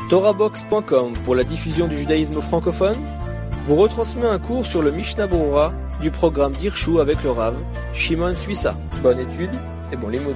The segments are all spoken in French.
TorahBox.com pour la diffusion du judaïsme francophone vous retransmet un cours sur le Mishnah Berurah du programme d'Hirshu avec le Rav Shimon Suissa. Bonne étude et bon limoud.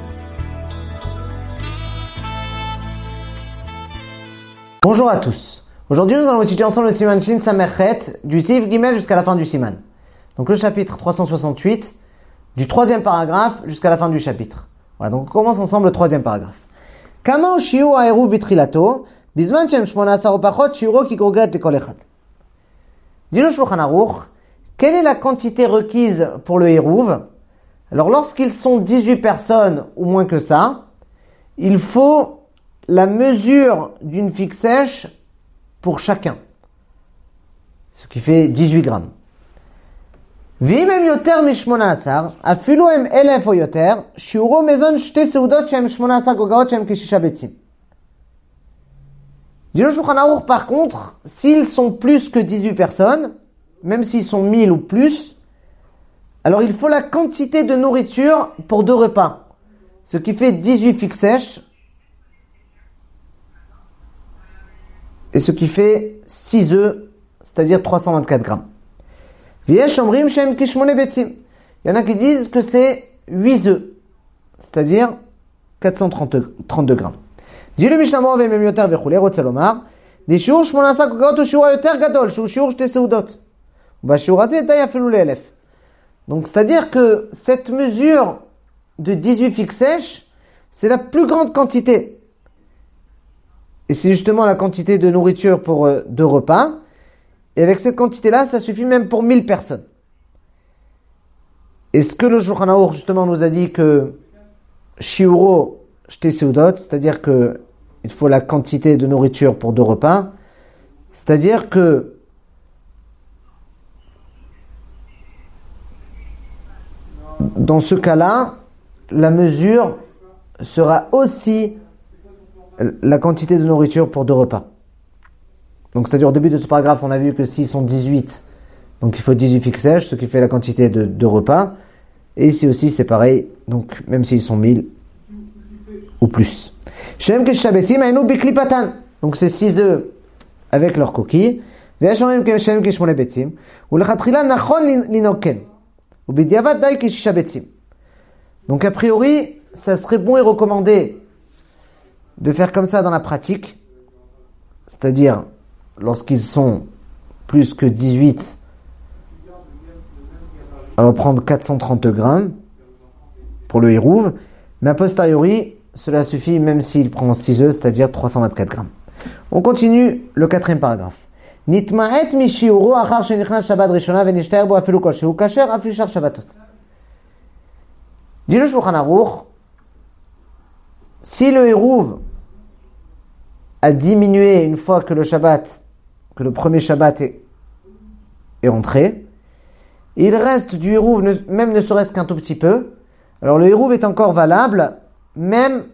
Bonjour à tous. Aujourd'hui, nous allons étudier ensemble le Siman Shin Samerchet du Sif Gimel jusqu'à la fin du Siman. Donc le chapitre 368 du troisième paragraphe jusqu'à la fin du chapitre. Voilà, donc on commence ensemble le troisième paragraphe. Kama shiur ha'eruv bitrilato bizman shem 18 pachot shiuro ki groget lekol echad. Dit le Shulchan Aruch, quelle est la quantité requise pour le Hérouv? Alors lorsqu'ils sont 18 personnes ou moins que ça, il faut la mesure d'une figue sèche pour chacun, ce qui fait 18 grammes. V'im hem yoter mi-18, afilu hem 1000 o yoter, shiuro mezon shte seudot shem 18 gogaot shem keshisha betzim. Dit le Shulchan Aruch, par contre, s'ils sont plus que 18 personnes, même s'ils sont 1000 ou plus, alors il faut la quantité de nourriture pour 2 repas, ce qui fait 18 figues sèches, et ce qui fait 6 œufs, c'est-à-dire 324 grammes. Il y en a qui disent que c'est 8 œufs, c'est-à-dire 432 grammes. Dit le Mishnah Berurah même yoter vechulei רוצה לומר, דשיעור 18 גוגות הוא שיעור היותר גדול, שהוא שיעור 2 סעודות. ובשיעור הזה די אפילו ל-1000. Donc c'est-à-dire que cette mesure de 18 figues sèches, c'est la plus grande quantité. Et c'est justement la quantité de nourriture pour 2 repas. Et avec cette quantité-là, ça suffit même pour 1000 personnes. Et ce que le Shulchan Aruch justement nous a dit que shiuro shte seudot, c'est-à-dire que il faut la quantité de nourriture pour 2 repas, c'est-à-dire que dans ce cas-là, la mesure sera aussi la quantité de nourriture pour 2 repas. Donc c'est-à-dire au début de ce paragraphe, on a vu que s'ils sont 18, donc il faut 18 figues sèches, ce qui fait la quantité de 2 repas. Et ici aussi c'est pareil, donc même s'ils sont 1000 ou plus. Donc c'est 6 œufs avec leurs coquilles. Donc a priori, ça serait bon et recommandé de faire comme ça dans la pratique, c'est-à-dire lorsqu'ils sont plus que 18, alors prendre 430 grammes pour le Hérouv, mais a posteriori, cela suffit même s'il prend 6 œufs, c'est-à-dire 324 grammes. On continue le 4e paragraphe. Nitma'et mi shiuro achar shenichnas shabbat rishona venishtaer bo afilu kol shehu kasher af lishar shabbatot. Dit le Shulchan Aruch, si le Hérouv a diminué une fois que le premier Shabbat est entré, il reste du Hérouv, même ne serait-ce qu'un tout petit peu, alors le Hérouv est encore valable, même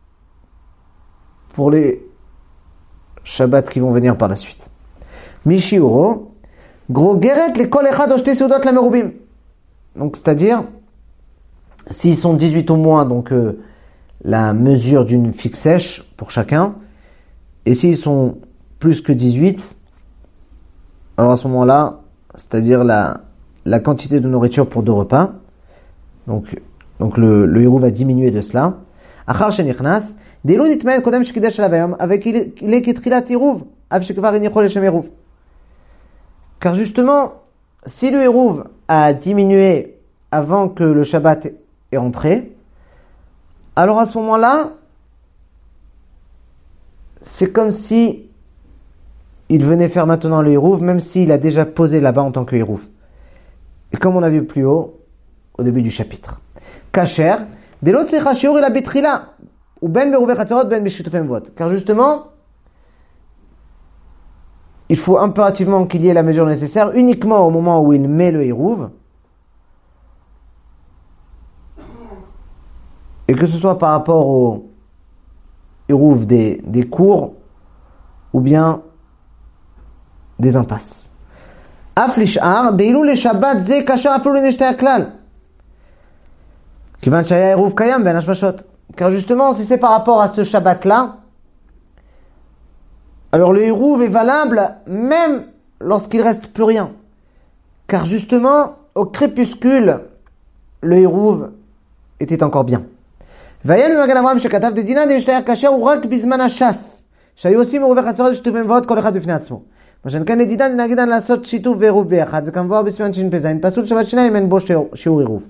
pour les Shabbats qui vont venir par la suite. Mishiuro, grogeret le kol echad o shte seudot lamerubim. Donc c'est-à-dire, s'ils sont 18 ou moins, donc la mesure d'une figue sèche pour chacun, et s'ils sont plus que 18, alors à ce moment-là, c'est-à-dire la quantité de nourriture pour 2 repas, donc le Hérouv va diminuer de cela. Achar shenichnas, delu nitma'en kodem shkidesh alav hayom, avec il est ketrilat Hérouv, av shekvar enichol leshem Hérouv. Car justement, si le Hérouv a diminué avant que le Shabbat est entré, alors à ce moment-là, c'est comme si il venait faire maintenant le Hérouv, même s'il a déjà posé là-bas en tant que Hérouv. Et comme on a vu plus haut, au début du chapitre. Kasher, delo tsecha shiur ela betrila, ou ben berouve chatzarot ben beshutufem vot. Car justement, il faut impérativement qu'il y ait la mesure nécessaire uniquement au moment où il met le Hérouv, et que ce soit par rapport au Hérouv des cours ou bien des impasses. Af lishar deilu le shabbat ze kasher afilu leneshte haklal. Kivan shaya Hérouv kayam ben hashbashot. Car justement, si c'est par rapport à ce Shabbat-là, Alors le hérouv est valable même lorsqu'il reste plus rien. Car justement, au crépuscule, le hérouv était encore bien. ויהיה למגן אברהם שכתב דדינן דשתייר קשה הוא רק בזמן הש"ס שהיו עושים עירובי חצרות ושיתוף מבואות כל אחד בפני עצמו. מה שכן לדידן נגידן לעשות שיתוף ועירוב ביחד וכמבואר בסימן ש"פ פסול שבת שניים אין בו שיעור עירוב.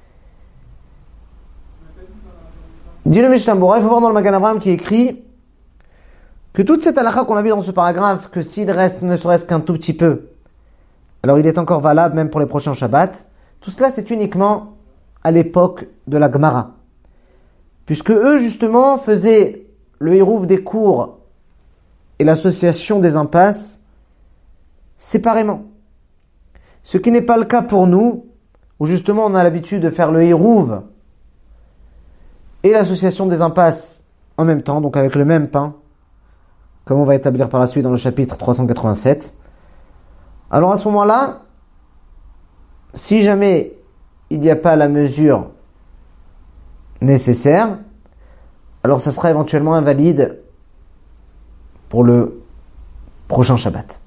Dit le Mishnah Bora, il faut voir dans le Magan Avraham qui écrit que toute cette halakha qu'on a vu dans ce paragraphe, que s'il reste ne serait-ce qu'un tout petit peu, alors il est encore valable même pour les prochains Shabbats, tout cela c'est uniquement à l'époque de la Gemara. Puisque eux justement faisaient le hérouv des cours et l'association des impasses séparément. Ce qui n'est pas le cas pour nous, où justement on a l'habitude de faire le hérouv et l'association des impasses en même temps, donc avec le même pain, comme on va établir par la suite dans le chapitre 387. Alors à ce moment-là, si jamais il n'y a pas la mesure nécessaire, alors ça sera éventuellement invalide pour le prochain Shabbat.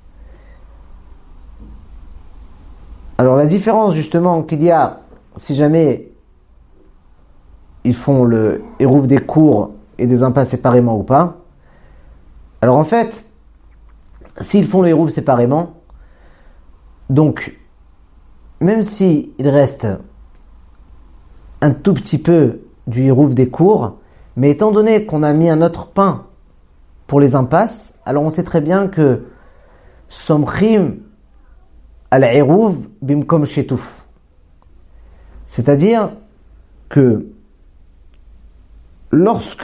Alors la différence justement qu'il y a, si jamais ils font le hérouv des cours et des impasses séparément ou pas, alors en fait, s'ils font le hérouv séparément, donc même s'il reste un tout petit peu du hérouv des cours, mais étant donné qu'on a mis un autre pain pour les impasses, alors on sait très bien que somchim al-hérouv bimkom shetuf. C'est-à-dire que lorsque,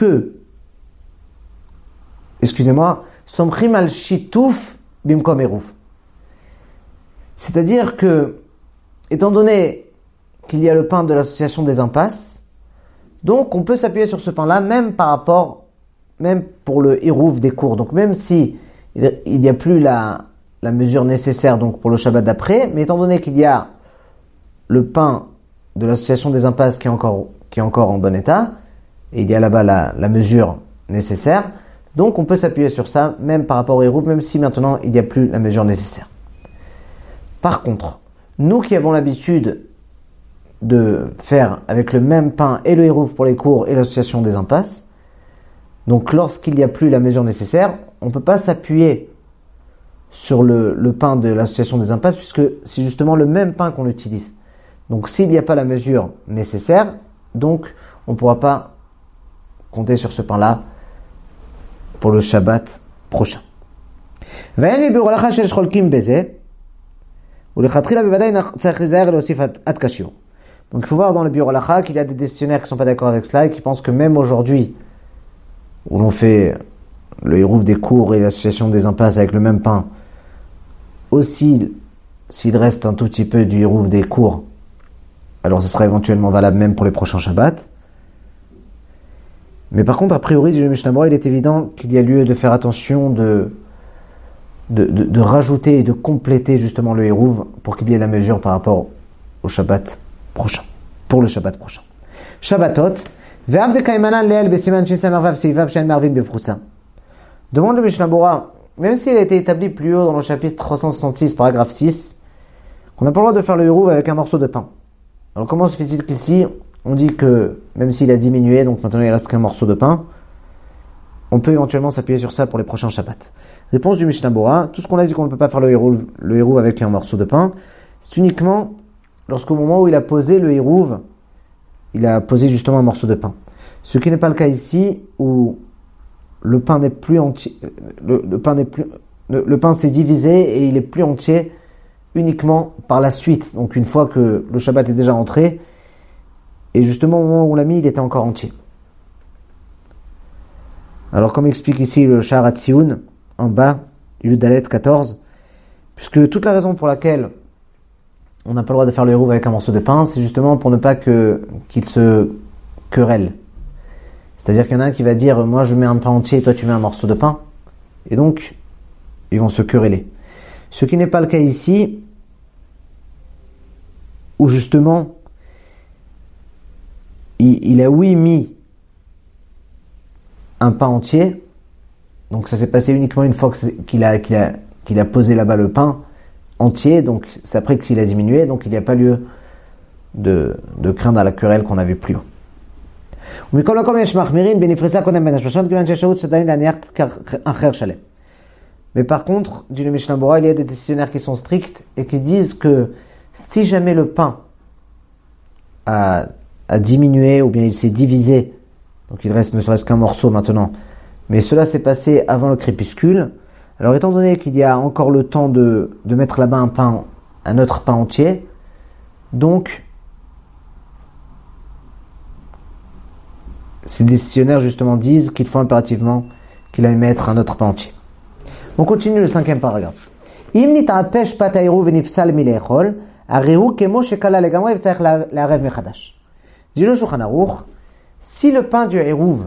somchim al-shituf bimkom hérouv. C'est-à-dire que, étant donné qu'il y a le pain de l'association des impasses, donc on peut s'appuyer sur ce pain-là, même pour le hérouv des cours. Donc même si il n'y a plus la mesure nécessaire donc pour le Shabbat d'après, mais étant donné qu'il y a le pain de l'association des impasses qui est encore en bon état, et il y a là-bas la mesure nécessaire, donc on peut s'appuyer sur ça, même par rapport au hérouv, même si maintenant il n'y a plus la mesure nécessaire. Par contre, nous qui avons l'habitude de faire avec le même pain et le hérouv pour les cours et l'association des impasses, donc lorsqu'il n'y a plus la mesure nécessaire, on ne peut pas s'appuyer sur le pain de l'association des impasses, puisque c'est justement le même pain qu'on utilise. Donc s'il n'y a pas la mesure nécessaire, donc on ne pourra pas compter sur ce pain-là pour le Shabbat prochain. Donc il faut voir dans le Biur Halacha qu'il y a des décisionnaires qui ne sont pas d'accord avec cela et qui pensent que même aujourd'hui, où l'on fait le hérouv des cours et l'association des impasses avec le même pain, aussi s'il reste un tout petit peu du hérouv des cours, alors ce sera éventuellement valable même pour les prochains Shabbats. Mais par contre, a priori, du Mishnah Bora, il est évident qu'il y a lieu de faire attention de rajouter et de compléter justement le hérouv pour qu'il y ait la mesure par rapport au Shabbat prochain, pour le Shabbat prochain. Shabbatot, ve'avde kaimanan leel besiman shin samervav seivav shen marvin befroussa. Demande le Mishnah Bora, même s'il a été établi plus haut dans le chapitre 366, paragraphe 6, qu'on n'a pas le droit de faire le hérouv avec un morceau de pain. Alors comment se fait-il qu'ici, on dit que même s'il a diminué, donc maintenant il reste qu'un morceau de pain, on peut éventuellement s'appuyer sur ça pour les prochains Shabbats. Réponse du Mishnah Bora, tout ce qu'on a dit qu'on ne peut pas faire le hérouv avec un morceau de pain, c'est uniquement lorsqu'au moment où il a posé le hérouv, il a posé justement un morceau de pain. Ce qui n'est pas le cas ici, où le pain n'est plus entier, le pain s'est divisé et il est plus entier uniquement par la suite. Donc une fois que le Shabbat est déjà entré, et justement au moment où on l'a mis, il était encore entier. Alors comme explique ici le Shaharat Tzioun, en bas, Yudalet 14, puisque toute la raison pour laquelle on n'a pas le droit de faire le hérouv avec un morceau de pain, c'est justement pour ne pas qu'il se querelle. C'est-à-dire qu'il y en a un qui va dire, moi je mets un pain entier et toi tu mets un morceau de pain. Et donc, ils vont se quereller. Ce qui n'est pas le cas ici, où justement, il a oui mis un pain entier, Donc ça s'est passé uniquement une fois qu'il a posé là-bas le pain entier, donc c'est après qu'il a diminué, donc il n'y a pas lieu de craindre à la querelle qu'on a vu plus haut. Mais par contre, dit le Mishnah Bora, il y a des décisionnaires qui sont stricts et qui disent que si jamais le pain a diminué ou bien il s'est divisé, donc il reste ne serait-ce qu'un morceau maintenant, mais cela s'est passé avant le crépuscule, alors étant donné qu'il y a encore le temps de mettre là-bas un autre pain entier, donc ces décisionnaires justement disent qu'il faut impérativement qu'il aille mettre un autre pain entier. On continue le 5e paragraphe. Im nit'apesh pat ha'eruv venifsal milechol, harihu kemo shekala legamre v'tzarich la'arev mechadash. Dit le Shulchan Aruch, si le pain du eruv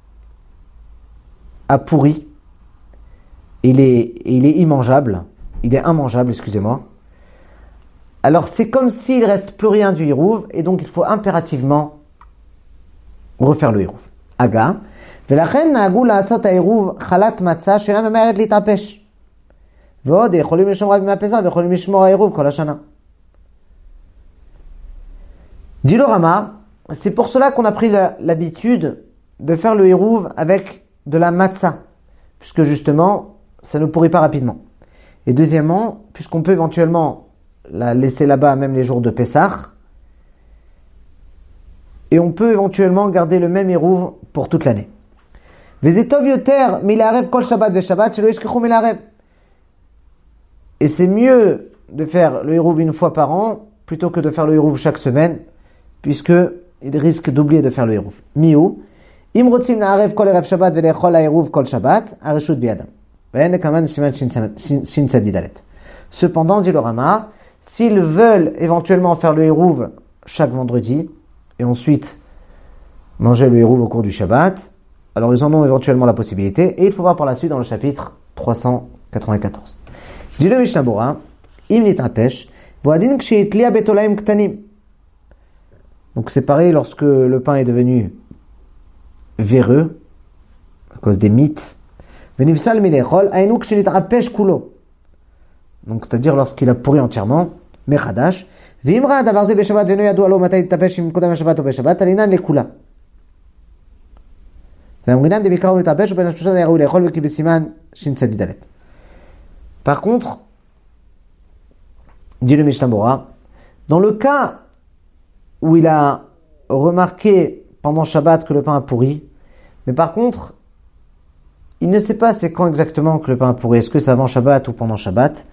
a pourri, il est immangeable, il est immangeable, excusez-moi, alors c'est comme s'il reste plus rien du eruv, et donc il faut impérativement refaire le eruv. Aga, ולכן נהגו לעשות העירוב חלת מצה שאינה ממהרת להתאפש. ועוד יכולים לשמור רבים מהפסח ויכולים לשמור העירוב כל השנה. Dit le Rama, c'est pour cela qu'on a pris l'habitude de faire le hérouv avec de la matzah, puisque justement, ça ne pourrit pas rapidement. Et deuxièmement, puisqu'on peut éventuellement la laisser là-bas même les jours de Pessah, et on peut éventuellement garder le même hérouv pour toute l'année. Et c'est mieux de faire le hérouv une fois par an plutôt que de faire le hérouv chaque semaine, puisque il risque d'oublier de faire le hérouv. Miou, im rotzim na'arev kol erev Shabbat ve'lechol ha'hérouv kol Shabbat, hareshut bi'adam. Ve'en kaman siman shin tzadidalet. Cependant, dit le Rama, s'ils veulent éventuellement faire le hérouv chaque vendredi et ensuite manger le hérouv au cours du Shabbat, alors ils en ont éventuellement la possibilité, et il faut voir par la suite dans le chapitre 394. Dit le Mishnah Bora, im nit'apesh, vo'adin k'sheitlia betolaim ktanim. Donc c'est pareil lorsque le pain est devenu véreux, à cause des mites. Venivsal milechol, ainu k'shenit'apesh kulo. Donc c'est-à-dire lorsqu'il a pourri entièrement, mechadash, v'imra davar ze beshabbat ve'no yadu alo matay nit'apesh im kodam shabbat ou beshabbat, alinan lekula. Par contre, dit le Mishnah Bora, dans le cas où il a remarqué pendant Shabbat que le pain a pourri, mais par contre, il ne sait pas c'est quand exactement que le pain a pourri, est-ce que c'est avant Shabbat ou pendant Shabbat?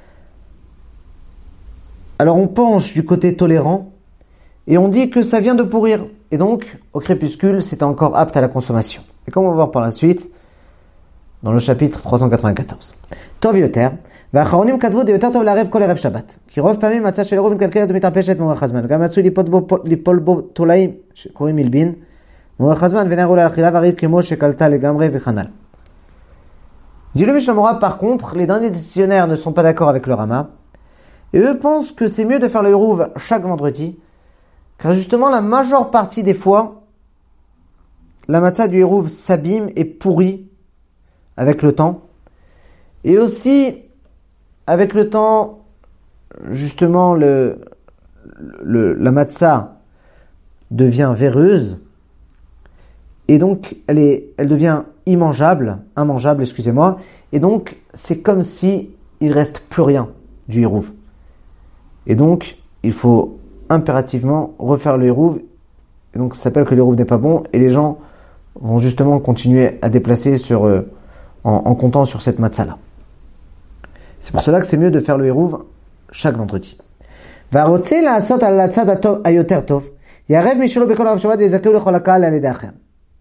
Alors on penche du côté tolérant et on dit que ça vient de pourrir. Et donc, au crépuscule, c'est encore apte à la consommation. Et comme on va voir par la suite, dans le chapitre 394. Tov yoter, והאחרונים כתבו דיותר טוב לערב כל ערב שבת. כי רוב פעמים מצא של עירוב מתקלקלת ומתאפשת מאורך הזמן. וגם מצוי ליפול בו תולעים שקוראים מלבין מאורך הזמן, ונהרו לאכילה והריב כמו שקלטה לגמרי וכנ"ל. Dit le Mishnah Bora, par contre, les derniers décisionnaires ne sont pas d'accord avec le Rama. Et eux pensent que c'est mieux de faire le hérouv chaque vendredi, car justement, la majeure partie des fois, la matzah du hérouv s'abîme et pourrit avec le temps. Et aussi, avec le temps, justement, la matzah devient véreuse. Et donc, elle devient immangeable, excusez-moi. Et donc, c'est comme si il reste plus rien du hérouv. Et donc, il faut impérativement refaire le hérouv. Et donc ça s'appelle que le hérouv n'est pas bon, et les gens vont justement continuer à déplacer en comptant sur cette matzah là. C'est pour cela que c'est mieux de faire le hérouv chaque vendredi. והרוצה לעשות על הצד היותר טוב, יערב משלו בכל ערב שבת ויזכהו לכל הקהל על ידי אחר.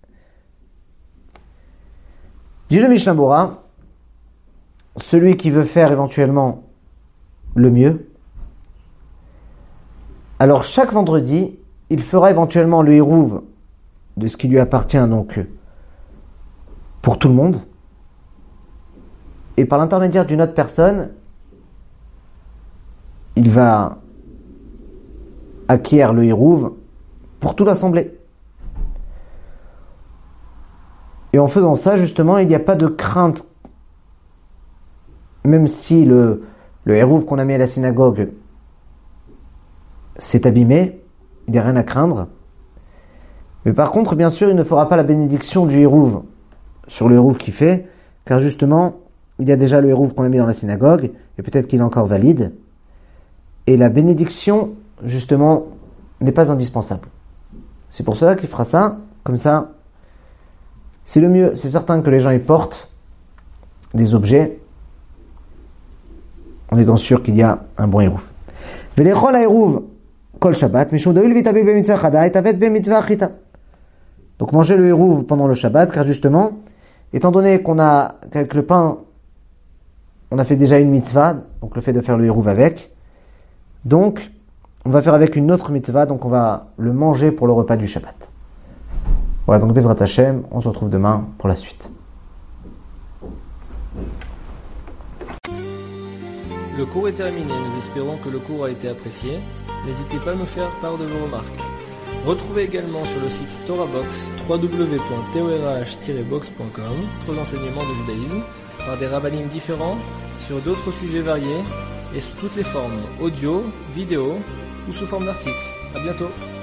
Dit le Mishnah Bora, celui qui veut faire éventuellement le mieux, alors chaque vendredi, il fera éventuellement le hérouv de ce qui lui appartient donc pour tout le monde, et par l'intermédiaire d'une autre personne, il va acquérir le hérouv pour toute l'assemblée. Et en faisant ça, justement, il n'y a pas de crainte. Même si le hérouv qu'on a mis à la synagogue s'est abîmé, il n'y a rien à craindre. Mais par contre, bien sûr, il ne fera pas la bénédiction du hérouv sur le hérouv qu'il fait, car justement, il y a déjà le hérouv qu'on a mis dans la synagogue, et peut-être qu'il est encore valide. Et la bénédiction, justement, n'est pas indispensable. C'est pour cela qu'il fera ça, comme ça, c'est le mieux. C'est certain que les gens y portent des objets, en étant sûr qu'il y a un bon hérouv. Velechol hérouv kol Shabbat, mishum doil vitabil b'mitzvah chada, et avet b'mitzvah chita. Donc manger le hérouv pendant le Shabbat, car justement, étant donné qu'avec le pain, on a fait déjà une mitzvah, donc le fait de faire le hérouv avec, donc on va faire avec une autre mitzvah, donc on va le manger pour le repas du Shabbat. Voilà, donc Bezrat Hashem, on se retrouve demain pour la suite. Le cours est terminé, nous espérons que le cours a été apprécié. N'hésitez pas à nous faire part de vos remarques. Retrouvez également sur le site TorahBox www.torah-box.com d'autres enseignements de judaïsme par des rabbinim différents sur d'autres sujets variés et sous toutes les formes, audio, vidéo ou sous forme d'articles. À bientôt.